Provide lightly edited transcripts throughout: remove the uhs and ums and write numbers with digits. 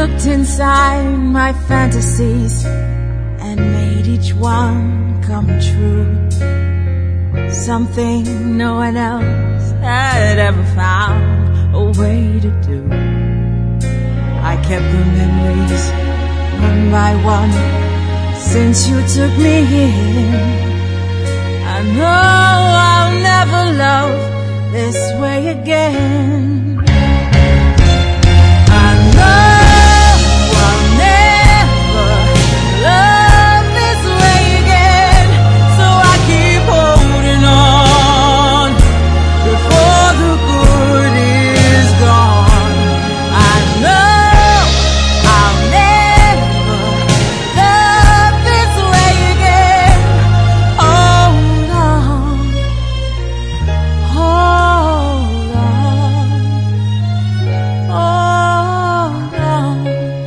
looked inside my fantasies and made each one come true. Something no one else had ever found a way to do. I kept the memories one by one since you took me in. I know I'll never love this way again. I know I'll never love this way again. So I keep holding on before the good is gone. I know I'll never love this way again. Hold on, hold on, hold on.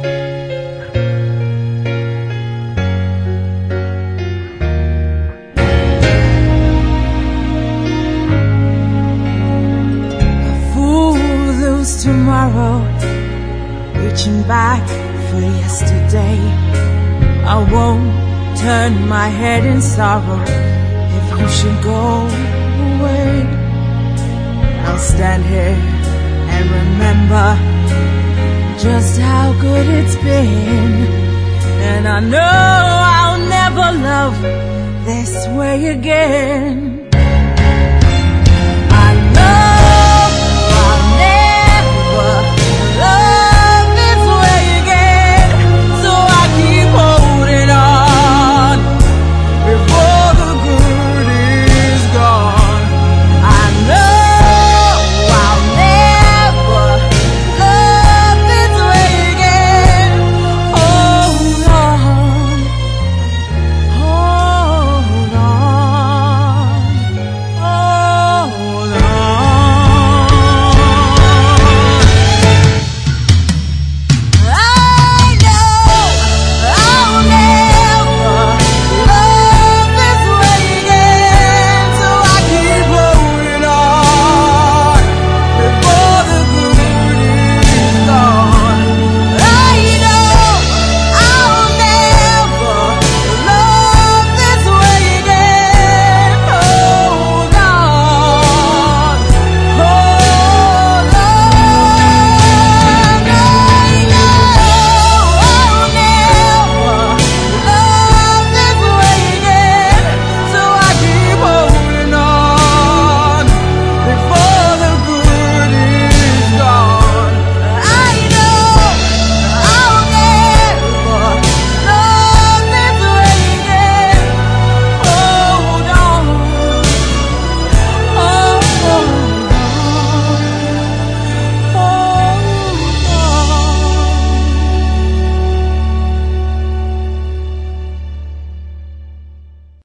A fool will lose tomorrow, reaching back for yesterday. I won't turn my head in sorrow if you should go away. I'll stand here and remember just how good it's been. And I know I'll never love this way again.